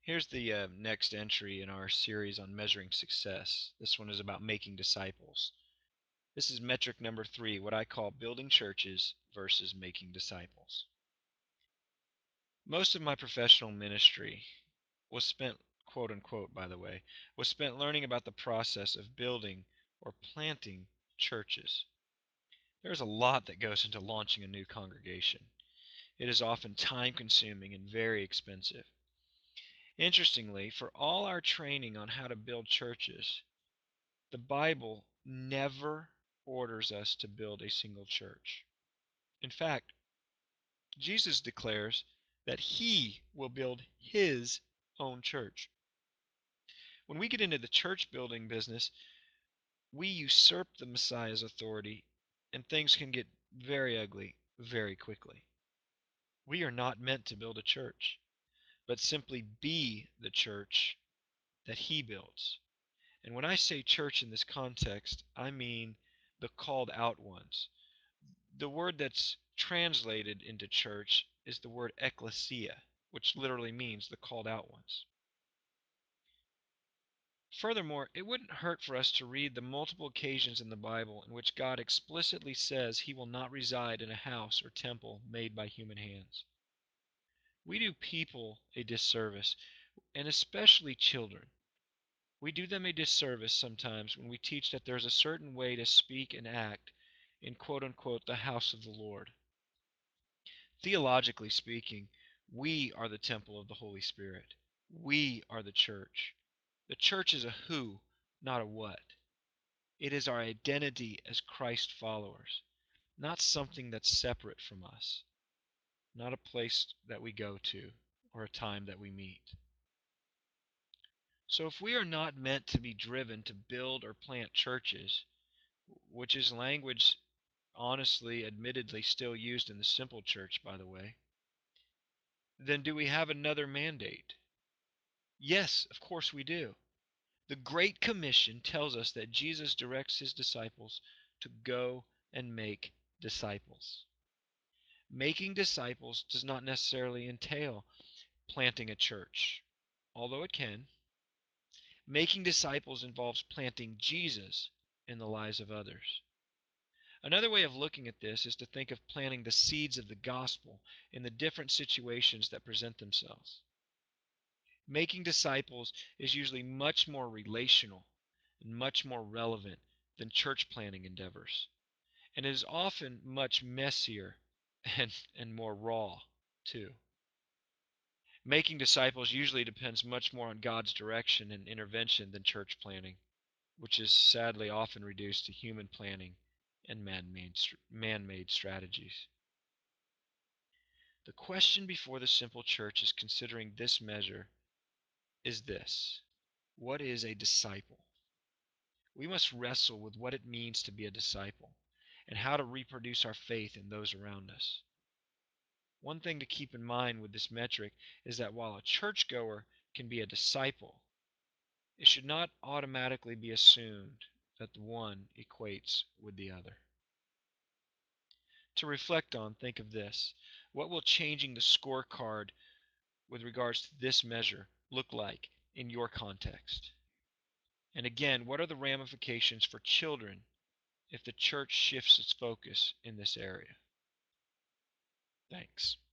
Here's the next entry in our series on measuring success. This one is about making disciples. This is metric number 3, what I call building churches versus making disciples. Most of my professional ministry was spent, quote unquote, by the way, was spent learning about the process of building or planting churches. There's a lot that goes into launching a new congregation. It is often time consuming and very expensive. Interestingly, for all our training on how to build churches, the Bible never orders us to build a single church. In fact, Jesus declares that he will build his own church. When we get into the church building business, we usurp the Messiah's authority, and things can get very ugly very quickly. We are not meant to build a church, but simply be the church that he builds. And when I say church in this context, I mean the called out ones. The word that's translated into church is the word ecclesia, which literally means the called out ones. Furthermore, it wouldn't hurt for us to read the multiple occasions in the Bible in which God explicitly says he will not reside in a house or temple made by human hands. We do people a disservice, and especially children. We do them a disservice sometimes when we teach that there's a certain way to speak and act in quote unquote the house of the Lord. Theologically speaking, we are the temple of the Holy Spirit. We are the church. The church is a who, not a what. It is our identity as Christ followers, not something that's separate from us, not a place that we go to or a time that we meet. So if we are not meant to be driven to build or plant churches, which is language honestly, admittedly still used in the simple church, by the way, then do we have another mandate? Yes, of course we do. The Great Commission tells us that Jesus directs his disciples to go and make disciples. Making disciples does not necessarily entail planting a church, although it can. Making disciples involves planting Jesus in the lives of others. Another way of looking at this is to think of planting the seeds of the gospel in the different situations that present themselves. Making disciples is usually much more relational and much more relevant than church planting endeavors. And it is often much messier and more raw, too. Making disciples usually depends much more on God's direction and intervention than church planting, which is sadly often reduced to human planning and man-made strategies. The question before the simple church is considering this measure is this: what is a disciple? We must wrestle with what it means to be a disciple and how to reproduce our faith in those around us. One thing to keep in mind with this metric is that while a churchgoer can be a disciple, it should not automatically be assumed that the one equates with the other. To reflect on, think of this. What will changing the scorecard with regards to this measure look like in your context? And again, what are the ramifications for children if the church shifts its focus in this area? Thanks.